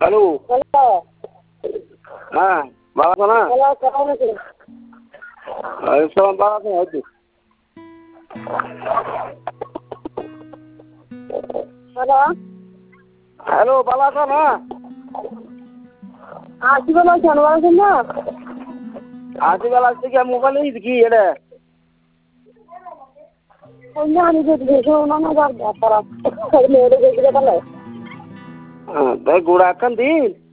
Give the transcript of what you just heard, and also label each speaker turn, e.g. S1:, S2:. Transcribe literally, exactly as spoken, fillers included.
S1: Hello
S2: hello
S1: হ্যাঁ ভালো আছো না?
S2: হ্যালো কেমন আছেন?
S1: ওয়ালাইকুম ভালো আছেন হয়তো।
S2: হ্যালো
S1: হ্যালো ভালো আছো না?
S2: আছি ভালো আছেন, ভালো আছেন না?
S1: আজকাল আসছে কি মোবাইলে কি এটা?
S2: অন্য আমি যদি দেখে না না যার ব্যাপার মেয়েদের দেখলে তাহলে
S1: হ্যাঁ তাই গোড়া একখান দিন